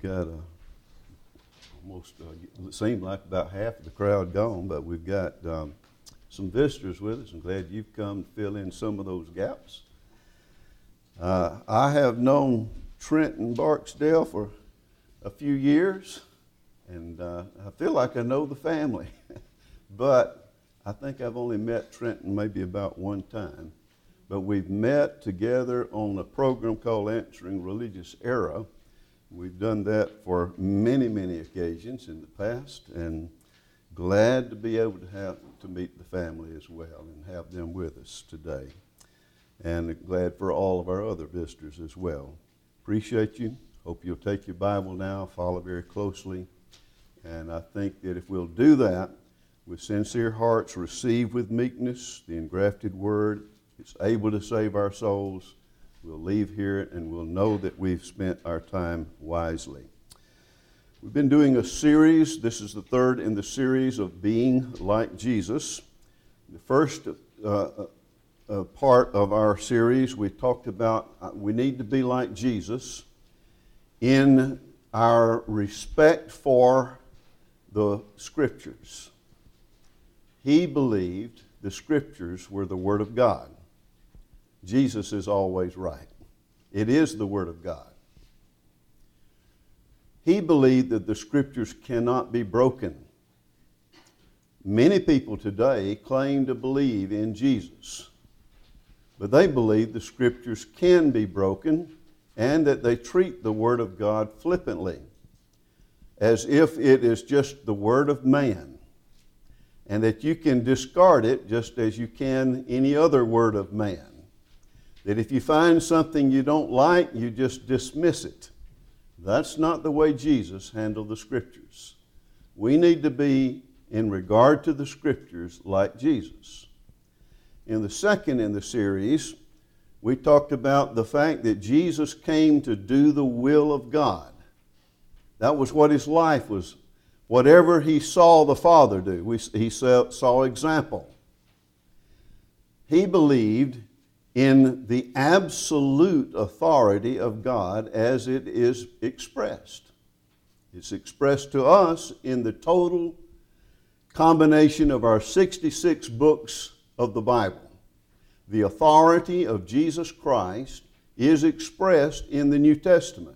got almost, it seemed like about half of the crowd gone, but we've got some visitors with us. I'm glad you've come to fill in some of those gaps. I have known Trenton Barksdale for a few years, and I feel like I know the family. But I think I've only met Trenton maybe about one time. But we've met together on a program called Answering Religious Error. We've done that for many, many occasions in the past, and glad to be able to meet the family as well and have them with us today. And glad for all of our other visitors as well. Appreciate you. Hope you'll take your Bible now, follow very closely. And I think that if we'll do that, with sincere hearts, receive with meekness the engrafted word, it's able to save our souls. We'll leave here and we'll know that we've spent our time wisely. We've been doing a series. This is the third in the series of Being Like Jesus. The first part of our series, we talked about we need to be like Jesus in our respect for the Scriptures. He believed the Scriptures were the Word of God. Jesus is always right. It is the Word of God. He believed that the Scriptures cannot be broken. Many people today claim to believe in Jesus, but they believe the Scriptures can be broken and that they treat the Word of God flippantly, as if it is just the word of man, and that you can discard it just as you can any other word of man. That if you find something you don't like, you just dismiss it. That's not the way Jesus handled the Scriptures. We need to be, in regard to the Scriptures, like Jesus. In the second in the series, we talked about the fact that Jesus came to do the will of God. That was what his life was. Whatever he saw the Father do, he saw example. He believed in the absolute authority of God as it is expressed. It's expressed to us in the total combination of our 66 books of the Bible. The authority of Jesus Christ is expressed in the New Testament.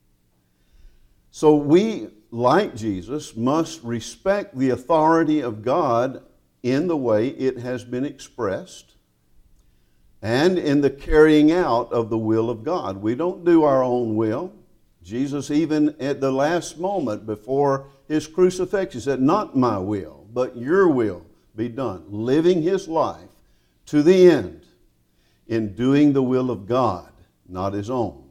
So we, like Jesus, must respect the authority of God in the way it has been expressed and in the carrying out of the will of God. We don't do our own will. Jesus, even at the last moment before his crucifixion, said, "Not my will, but your will be done," living his life to the end in doing the will of God, not his own.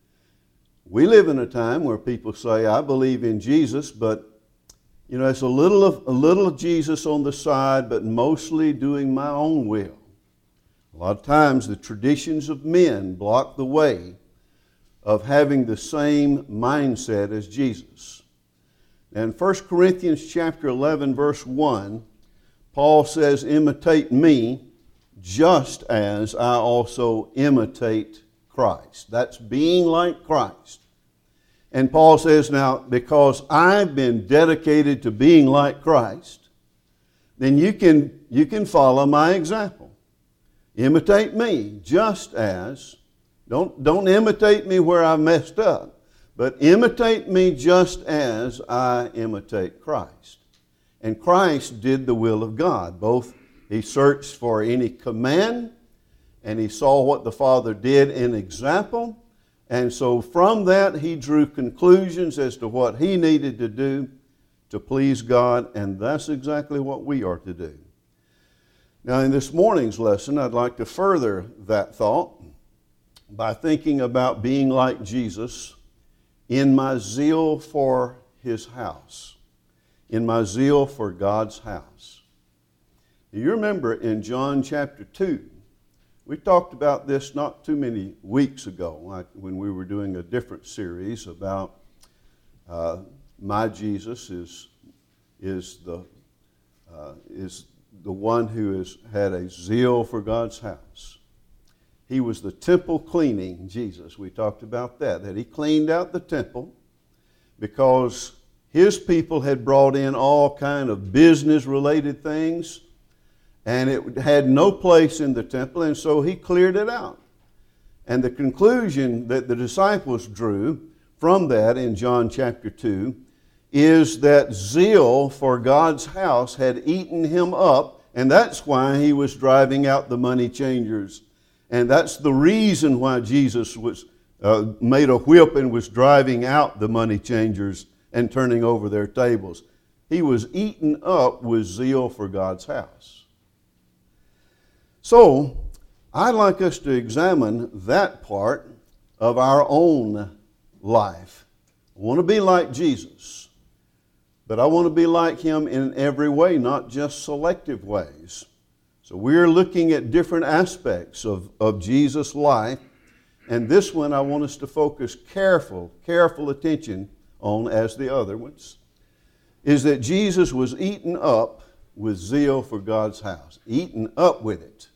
We live in a time where people say, "I believe in Jesus, but it's a little of Jesus on the side, but mostly doing my own will." A lot of times the traditions of men block the way of having the same mindset as Jesus. And in 1 Corinthians chapter 11, verse 1, Paul says, "Imitate me just as I also imitate Christ." That's being like Christ. And Paul says, now, because I've been dedicated to being like Christ, then you can follow my example. Imitate me just as, don't imitate me where I messed up, but imitate me just as I imitate Christ. And Christ did the will of God. Both he searched for any command, and he saw what the Father did in example. And so from that, he drew conclusions as to what he needed to do to please God, and that's exactly what we are to do. Now, in this morning's lesson, I'd like to further that thought by thinking about being like Jesus in my zeal for his house, in my zeal for God's house. You remember in John chapter 2, we talked about this not too many weeks ago when we were doing a different series about my Jesus is the one who has had a zeal for God's house. He was the temple cleaning Jesus. We talked about that he cleaned out the temple because his people had brought in all kind of business-related things, and it had no place in the temple, and so he cleared it out. And the conclusion that the disciples drew from that in John chapter 2 is that zeal for God's house had eaten him up, and that's why he was driving out the money changers. And that's the reason why Jesus was made a whip and was driving out the money changers and turning over their tables. He was eaten up with zeal for God's house. So, I'd like us to examine that part of our own life. I want to be like Jesus, but I want to be like him in every way, not just selective ways. So we're looking at different aspects of Jesus' life, and this one I want us to focus careful attention on, as the other ones, is that Jesus was eaten up with zeal for God's house. Eaten up with it.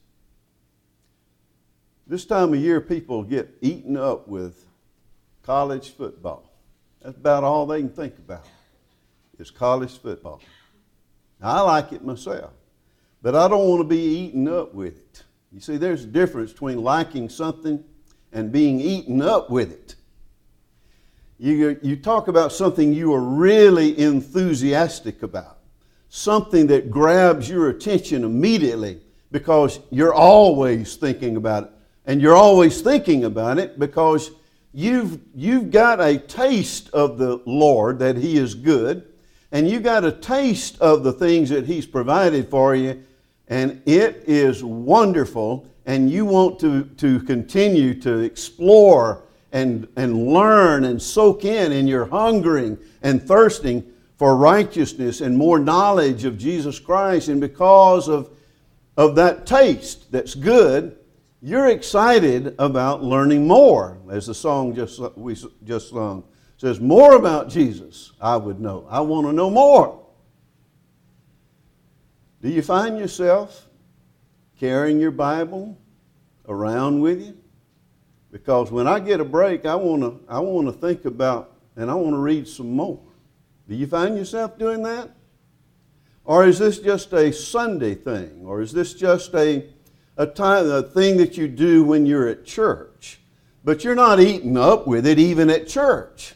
This time of year, people get eaten up with college football. That's about all they can think about is college football. Now, I like it myself, but I don't want to be eaten up with it. You see, there's a difference between liking something and being eaten up with it. You talk about something you are really enthusiastic about, something that grabs your attention immediately because you're always thinking about it. And you're always thinking about it because you've got a taste of the Lord, that He is good, and you got a taste of the things that He's provided for you, and it is wonderful, and you want to continue to explore and learn and soak in, and you're hungering and thirsting for righteousness and more knowledge of Jesus Christ, and because of that taste that's good, you're excited about learning more, as the song we just sung. It says, more about Jesus I would know. I want to know more. Do you find yourself carrying your Bible around with you? Because when I get a break, I want to think about, and I want to read some more. Do you find yourself doing that? Or is this just a Sunday thing? Or is this just a thing that you do when you're at church, but you're not eaten up with it even at church?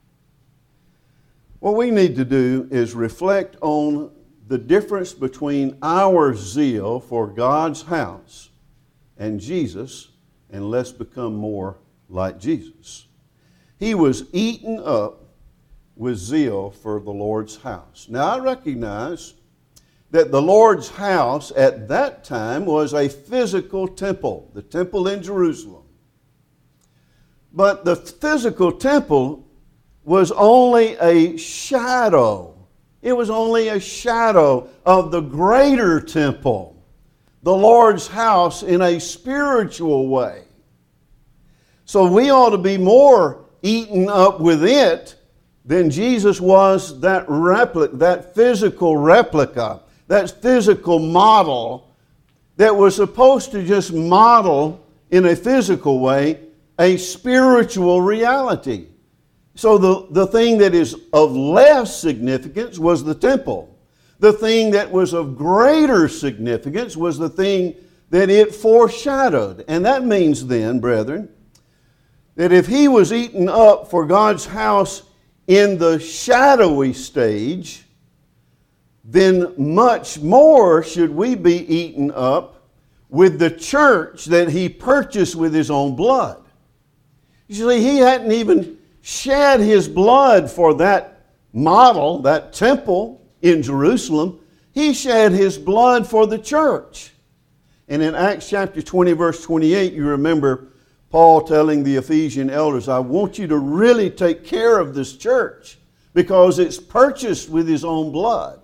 What we need to do is reflect on the difference between our zeal for God's house and Jesus, and let's become more like Jesus. He was eaten up with zeal for the Lord's house. Now, I recognize that the Lord's house at that time was a physical temple, the temple in Jerusalem. But the physical temple was only a shadow. It was only a shadow of the greater temple, the Lord's house in a spiritual way. So we ought to be more eaten up with it than Jesus was that physical replica, that physical model that was supposed to just model in a physical way a spiritual reality. So the thing that is of less significance was the temple. The thing that was of greater significance was the thing that it foreshadowed. And that means then, brethren, that if he was eaten up for God's house in the shadowy stage, then much more should we be eaten up with the church that he purchased with his own blood. You see, he hadn't even shed his blood for that model, that temple in Jerusalem. He shed his blood for the church. And in Acts chapter 20, verse 28, you remember Paul telling the Ephesian elders, I want you to really take care of this church because it's purchased with his own blood.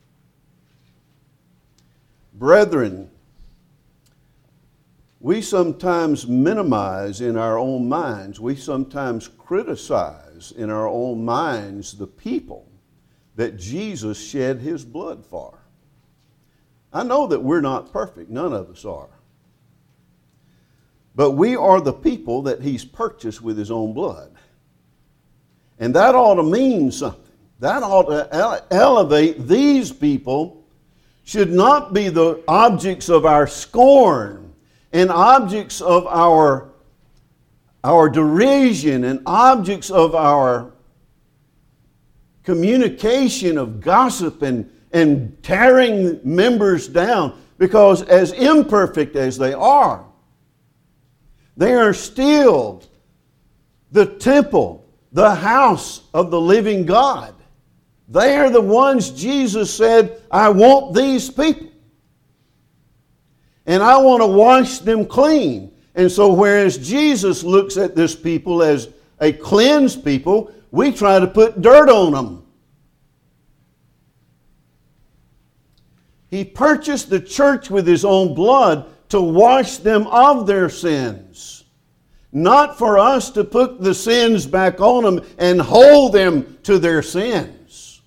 Brethren, we sometimes minimize in our own minds, we sometimes criticize in our own minds the people that Jesus shed his blood for. I know that we're not perfect, none of us are. But we are the people that he's purchased with his own blood. And that ought to mean something. That ought to elevate these people, should not be the objects of our scorn and objects of our derision and objects of our communication of gossip and tearing members down, because as imperfect as they are still the temple, the house of the living God. They are the ones Jesus said, I want these people. And I want to wash them clean. And so whereas Jesus looks at this people as a cleansed people, we try to put dirt on them. He purchased the church with His own blood to wash them of their sins. Not for us to put the sins back on them and hold them to their sins.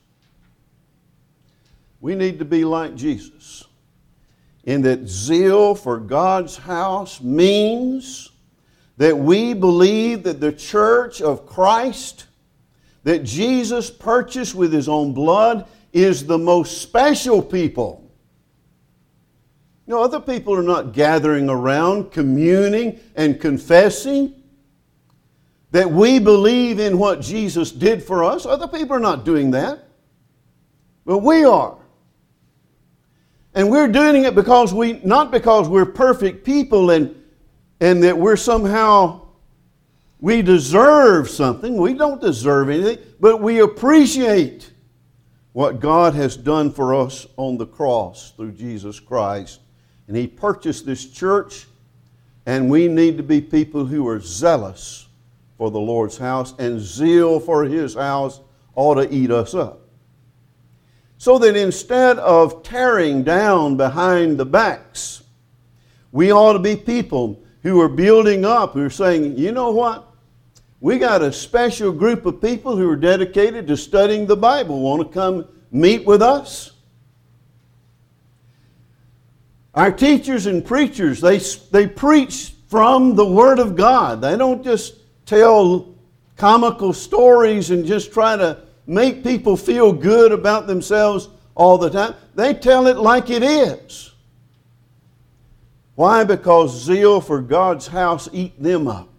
We need to be like Jesus, in that zeal for God's house means that we believe that the church of Christ that Jesus purchased with His own blood is the most special people. You know, other people are not gathering around, communing and confessing that we believe in what Jesus did for us. Other people are not doing that. But we are. And we're doing it because not because we're perfect people and that we're somehow, we deserve something. We don't deserve anything, but we appreciate what God has done for us on the cross through Jesus Christ. And He purchased this church, and we need to be people who are zealous for the Lord's house, and zeal for His house ought to eat us up. So that instead of tearing down behind the backs, we ought to be people who are building up, who are saying, you know what? We got a special group of people who are dedicated to studying the Bible. Want to come meet with us? Our teachers and preachers, they preach from the Word of God. They don't just tell comical stories and just try to make people feel good about themselves all the time. They tell it like it is. Why? Because zeal for God's house eat them up.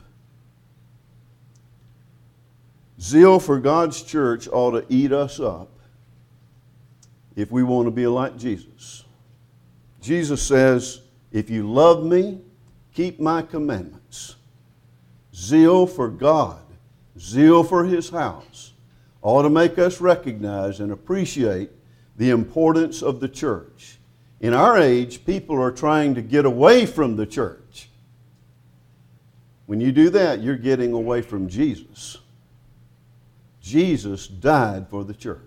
Zeal for God's church ought to eat us up if we want to be like Jesus. Jesus says, if you love me, keep my commandments. Zeal for God, zeal for His house ought to make us recognize and appreciate the importance of the church. In our age, people are trying to get away from the church. When you do that, you're getting away from Jesus. Jesus died for the church.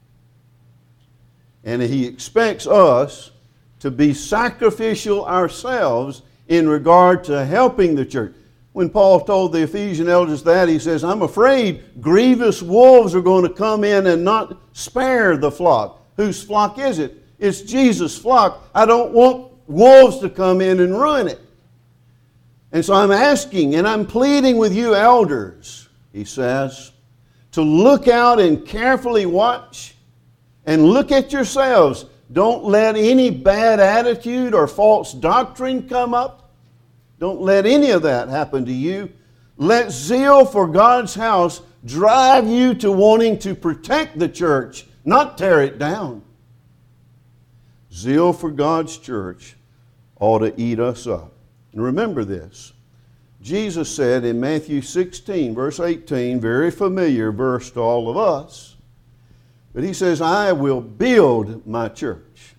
And He expects us to be sacrificial ourselves in regard to helping the church. When Paul told the Ephesian elders that, he says, I'm afraid grievous wolves are going to come in and not spare the flock. Whose flock is it? It's Jesus' flock. I don't want wolves to come in and ruin it. And so I'm asking and I'm pleading with you elders, he says, to look out and carefully watch and look at yourselves. Don't let any bad attitude or false doctrine come up. Don't let any of that happen to you. Let zeal for God's house drive you to wanting to protect the church, not tear it down. Zeal for God's church ought to eat us up. And remember this. Jesus said in Matthew 16, verse 18, very familiar verse to all of us, but He says, I will build my church.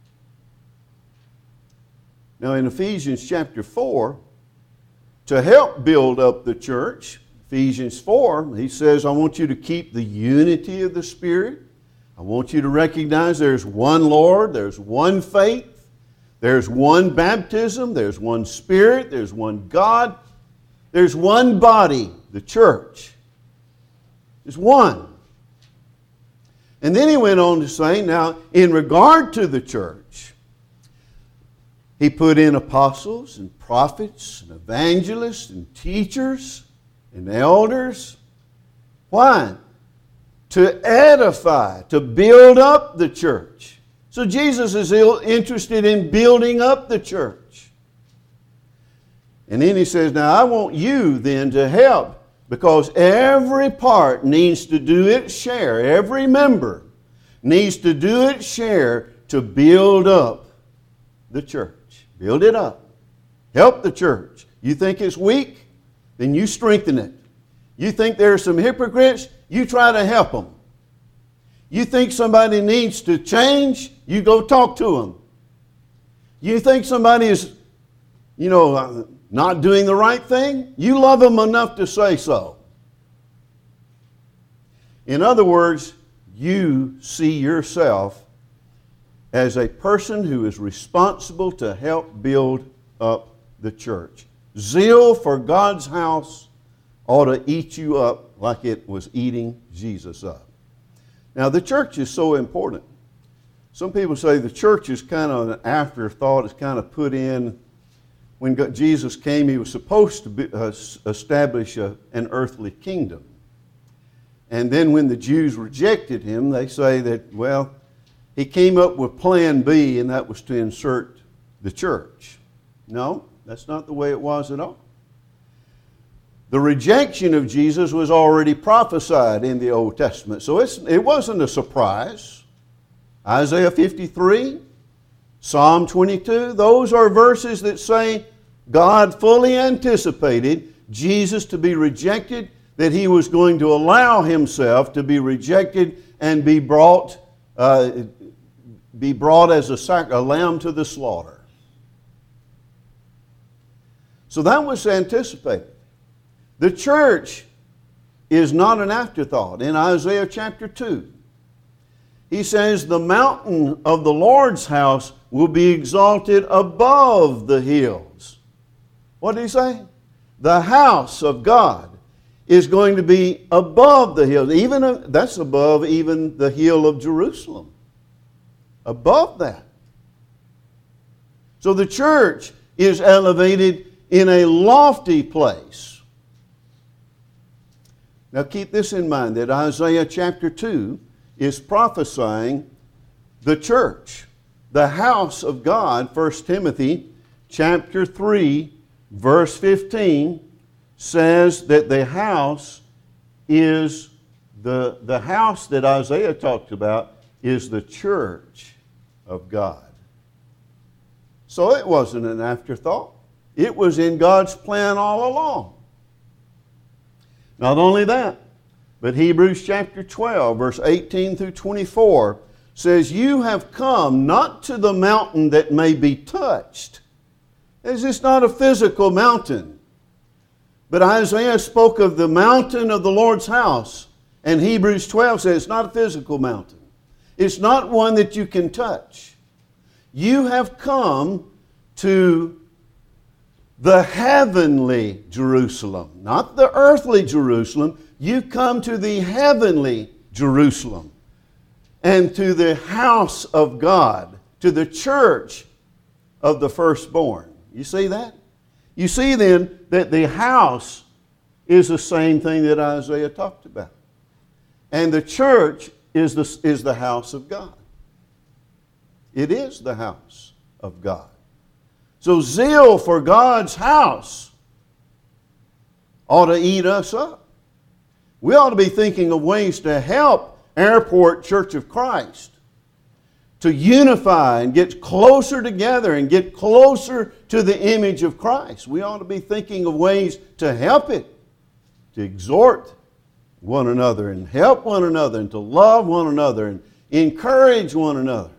Now in Ephesians chapter 4, to help build up the church, Ephesians 4, he says, I want you to keep the unity of the Spirit. I want you to recognize there's one Lord, there's one faith, there's one baptism, there's one Spirit, there's one God, there's one body, the church. There's one. And then he went on to say, now, in regard to the church, He put in apostles and prophets and evangelists and teachers and elders Why? To edify, to build up the church. So Jesus is interested in building up the church. And then he says, now I want you then to help, because every part needs to do its share. Every member needs to do its share to build up the church. Build it up. Help the church. You think it's weak? Then you strengthen it. You think there are some hypocrites? You try to help them. You think somebody needs to change? You go talk to them. You think somebody is, not doing the right thing? You love them enough to say so. In other words, you see yourself as a person who is responsible to help build up the church. Zeal for God's house ought to eat you up like it was eating Jesus up. Now, the church is so important. Some people say the church is kind of an afterthought. It's kind of put in when Jesus came. He was supposed to establish an earthly kingdom. And then when the Jews rejected him, they say that, well, he came up with plan B, and that was to insert the church. No, that's not the way it was at all. The rejection of Jesus was already prophesied in the Old Testament, so it wasn't a surprise. Isaiah 53, Psalm 22, those are verses that say God fully anticipated Jesus to be rejected, that he was going to allow himself to be rejected and be brought as a lamb to the slaughter. So that was anticipated. The church is not an afterthought. In Isaiah chapter 2, he says, the mountain of the Lord's house will be exalted above the hills. What did he say? The house of God is going to be above the hills. That's above even the hill of Jerusalem. Above that. So the church is elevated in a lofty place. Now keep this in mind, that Isaiah chapter 2 is prophesying the church, the house of God. 1 Timothy chapter 3, verse 15 says that the house is, the house that Isaiah talked about is the church of God. So it wasn't an afterthought. It was in God's plan all along. Not only that, but Hebrews chapter 12, verse 18 through 24 says, you have come not to the mountain that may be touched. It's just not a physical mountain. But Isaiah spoke of the mountain of the Lord's house. And Hebrews 12 says it's not a physical mountain. It's not one that you can touch. You have come to the heavenly Jerusalem, not the earthly Jerusalem. You come to the heavenly Jerusalem and to the house of God, to the church of the firstborn. You see that? You see then that the house is the same thing that Isaiah talked about. And the church is the house of God. It is the house of God. So zeal for God's house ought to eat us up. We ought to be thinking of ways to help Airport Church of Christ to unify and get closer together and get closer to the image of Christ. We ought to be thinking of ways to help it, to exhort one another and help one another and to love one another and encourage one another.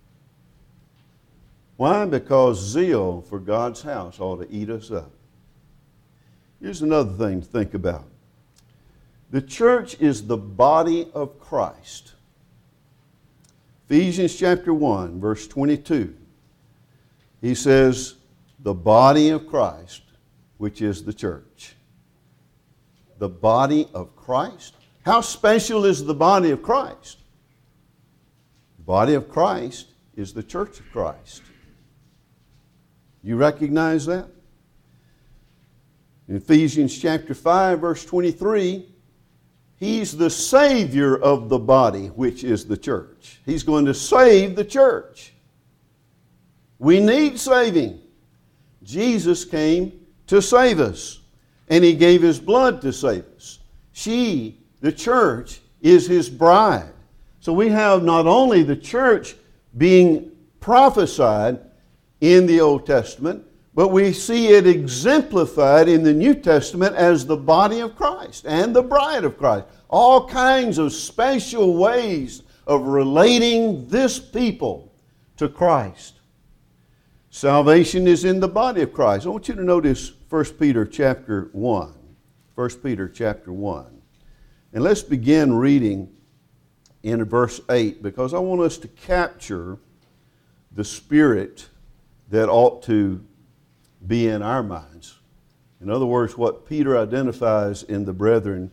Why? Because zeal for God's house ought to eat us up. Here's another thing to think about. The church is the body of Christ. Ephesians chapter 1, verse 22. He says, the body of Christ, which is the church. The body of Christ? How special is the body of Christ? The body of Christ is the church of Christ. You recognize that? In Ephesians chapter 5, verse 23, He's the Savior of the body, which is the church. He's going to save the church. We need saving. Jesus came to save us, and He gave His blood to save us. She, the church, is His bride. So we have not only the church being prophesied in the Old Testament, but we see it exemplified in the New Testament as the body of Christ and the bride of Christ. All kinds of special ways of relating this people to Christ. Salvation is in the body of Christ. I want you to notice 1 Peter chapter 1. 1 Peter chapter 1. And let's begin reading in verse 8, because I want us to capture the spirit that ought to be in our minds. In other words, what Peter identifies in the brethren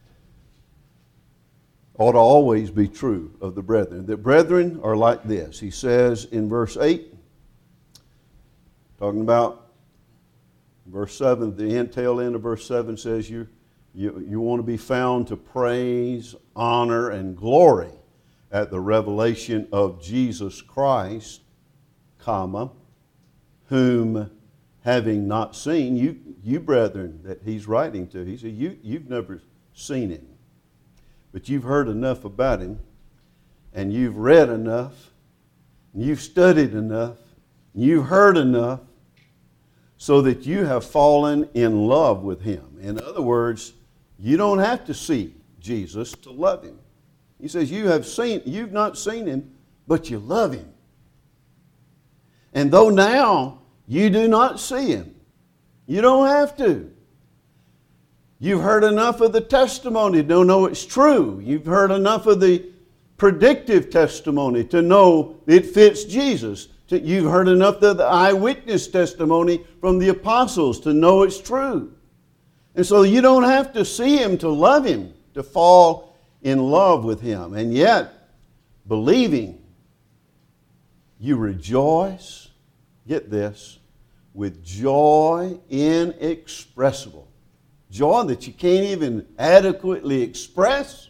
ought to always be true of the brethren. The brethren are like this. He says in verse 8, talking about verse 7, the tail end of verse 7 says you want to be found to praise, honor, and glory at the revelation of Jesus Christ, comma, whom having not seen, you brethren that he's writing to, he said, you've never seen him, but you've heard enough about him, and you've read enough, and you've studied enough, and you've heard enough, so that you have fallen in love with him. In other words, you don't have to see Jesus to love him. He says you've not seen him, but you love him. And though now you do not see him, you don't have to. You've heard enough of the testimony to know it's true. You've heard enough of the predictive testimony to know it fits Jesus. You've heard enough of the eyewitness testimony from the apostles to know it's true. And so you don't have to see him to love him, to fall in love with him. And yet, believing, you rejoice, get this, with joy inexpressible. Joy that you can't even adequately express.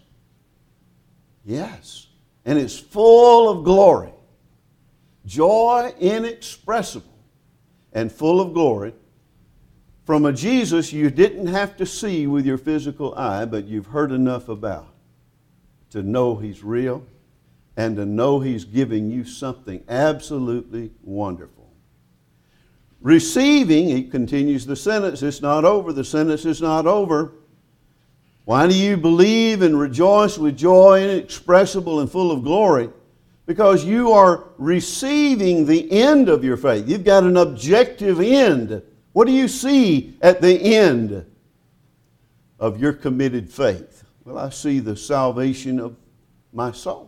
Yes. And it's full of glory. Joy inexpressible and full of glory from a Jesus you didn't have to see with your physical eye, but you've heard enough about to know he's real and to know he's giving you something absolutely wonderful. Receiving, he continues the sentence, it's not over. The sentence is not over. Why do you believe and rejoice with joy inexpressible and full of glory? Because you are receiving the end of your faith. You've got an objective end. What do you see at the end of your committed faith? Well, I see the salvation of my soul.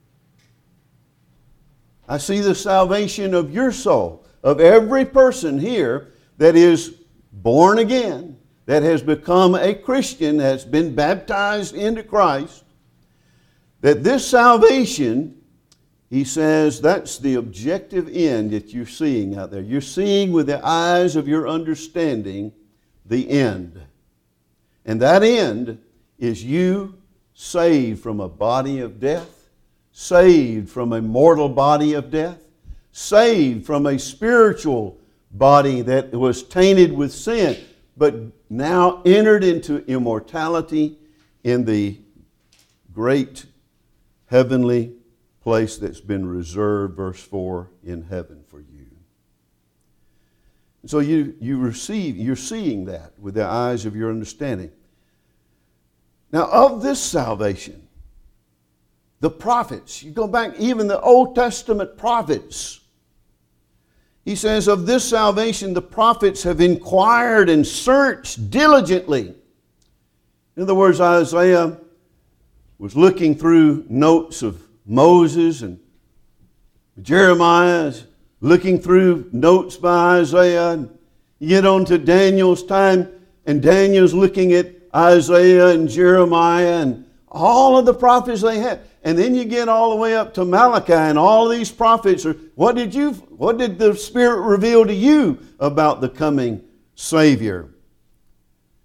I see the salvation of your soul, of every person here that is born again, that has become a Christian, that's been baptized into Christ, that this salvation, he says, that's the objective end that you're seeing out there. You're seeing with the eyes of your understanding the end. And that end is you saved from a body of death, saved from a mortal body of death, saved from a spiritual body that was tainted with sin, but now entered into immortality in the great heavenly place that's been reserved, verse 4, in heaven for you. And so you're seeing that with the eyes of your understanding. Now, of this salvation, the prophets, you go back, even the Old Testament prophets, he says, of this salvation the prophets have inquired and searched diligently. In other words, Isaiah was looking through notes of Moses, and Jeremiah is looking through notes by Isaiah. And you get on to Daniel's time, and Daniel's looking at Isaiah and Jeremiah and all of the prophets they had. And then you get all the way up to Malachi, and all of these prophets are, what did the Spirit reveal to you about the coming Savior?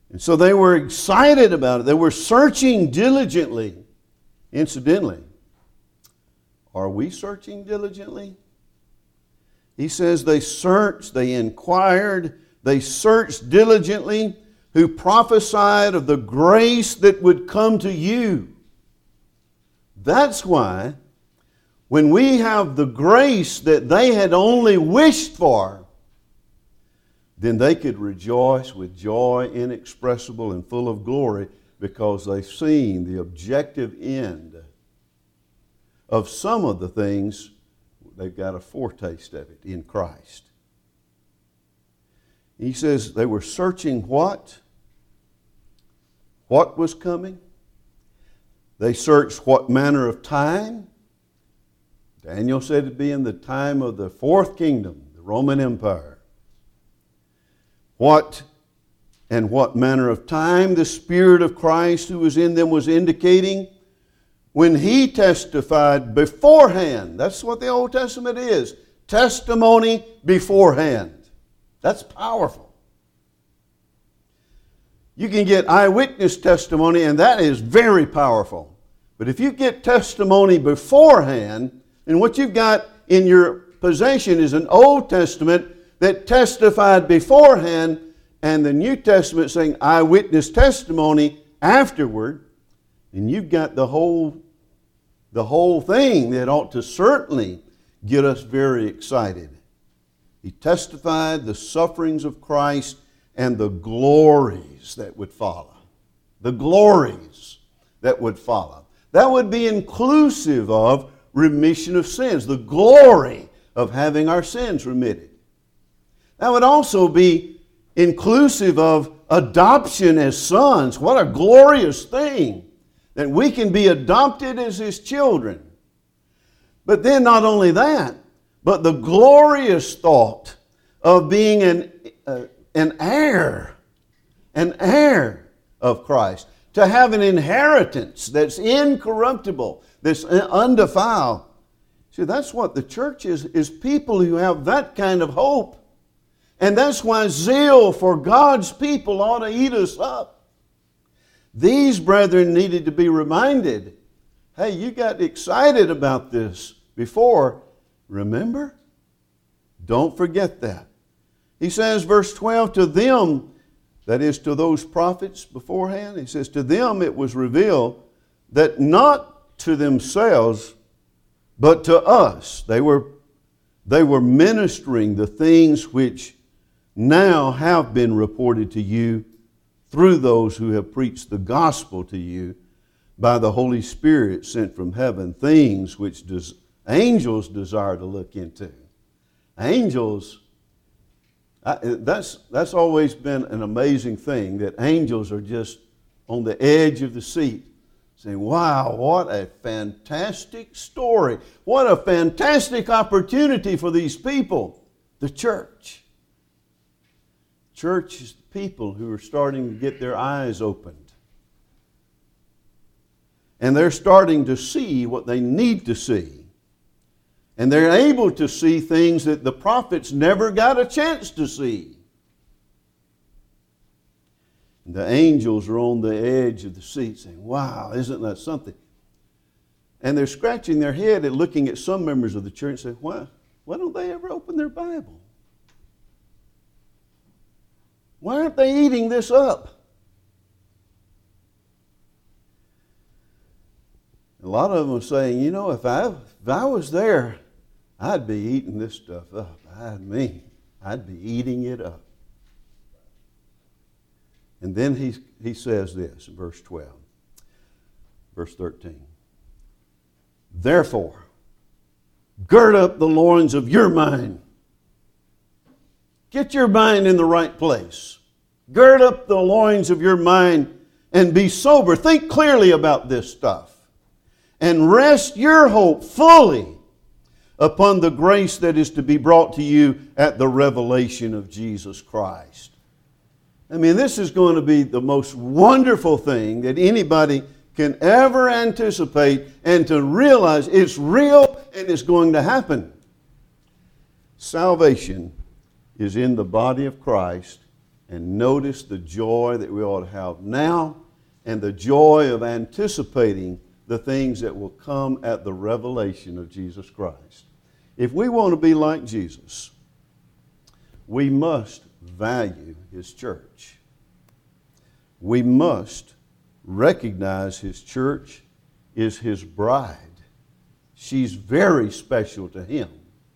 And so they were excited about it. They were searching diligently. Incidentally, are we searching diligently? He says they searched, they inquired, they searched diligently, who prophesied of the grace that would come to you. That's why when we have the grace that they had only wished for, then they could rejoice with joy inexpressible and full of glory, because they've seen the objective end of some of the things. They've got a foretaste of it in Christ. He says they were searching what? What was coming? They searched what manner of time. Daniel said it'd be in the time of the fourth kingdom, the Roman Empire. What manner of time the Spirit of Christ who was in them was indicating when He testified beforehand. That's what the Old Testament is. Testimony beforehand. That's powerful. You can get eyewitness testimony, and that is very powerful. But if you get testimony beforehand, and what you've got in your possession is an Old Testament that testified beforehand, and the New Testament saying eyewitness testimony afterward, and you've got the whole thing that ought to certainly get us very excited. He testified the sufferings of Christ and the glories that would follow. The glories that would follow. That would be inclusive of remission of sins, the glory of having our sins remitted. That would also be inclusive of adoption as sons. What a glorious thing that we can be adopted as His children. But then not only that, but the glorious thought of being an heir of Christ. To have an inheritance that's incorruptible, that's undefiled. See, that's what the church is people who have that kind of hope. And that's why zeal for God's people ought to eat us up. These brethren needed to be reminded, hey, you got excited about this before. Remember? Don't forget that. He says, verse 12, to them, that is to those prophets beforehand, he says, to them it was revealed that not to themselves, but to us. They were ministering the things which now have been reported to you through those who have preached the gospel to you by the Holy Spirit sent from heaven, things which angels desire to look into. Angels, that's always been an amazing thing, that angels are just on the edge of the seat saying, wow, what a fantastic story. What a fantastic opportunity for these people, the church. Church is people who are starting to get their eyes opened. And they're starting to see what they need to see. And they're able to see things that the prophets never got a chance to see. And the angels are on the edge of the seat saying, wow, isn't that something? And they're scratching their head and looking at some members of the church and saying, why don't they ever open their Bible? Why aren't they eating this up? A lot of them are saying, you know, if I was there, I'd be eating this stuff up. I'd be eating it up. And then he says this in verse 12, verse 13. Therefore, gird up the loins of your mind. Get your mind in the right place. Gird up the loins of your mind and be sober. Think clearly about this stuff. And rest your hope fully upon the grace that is to be brought to you at the revelation of Jesus Christ. I mean, this is going to be the most wonderful thing that anybody can ever anticipate, and to realize it's real and it's going to happen. Salvation is in the body of Christ And notice the joy that we ought to have now and the joy of anticipating the things that will come at the revelation of Jesus Christ. If we want to be like Jesus, we must value His church. We must recognize His church is His bride. She's very special to Him.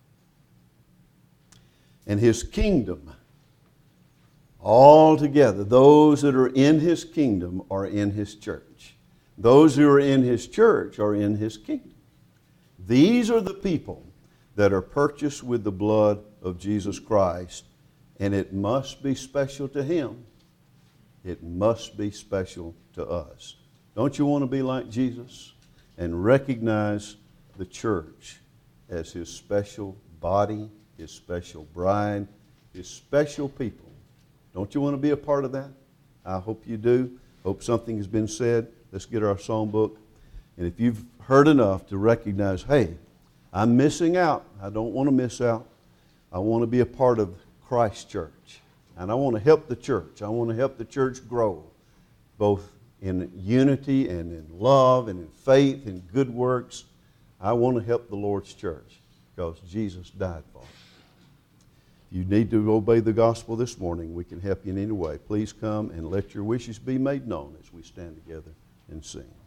And His kingdom, all together, those that are in His kingdom are in His church. Those who are in His church are in His kingdom. These are the people that are purchased with the blood of Jesus Christ, and it must be special to Him. It must be special to us. Don't you want to be like Jesus and recognize the church as His special body, His special bride, His special people? Don't you want to be a part of that? I hope you do. Hope something has been said. Let's get our songbook. And if you've heard enough to recognize, hey, I'm missing out. I don't want to miss out. I want to be a part of Christ's church. And I want to help the church. I want to help the church grow, both in unity and in love and in faith and good works. I want to help the Lord's church because Jesus died for it. If you need to obey the gospel this morning, we can help you in any way. Please come and let your wishes be made known as we stand together and sing.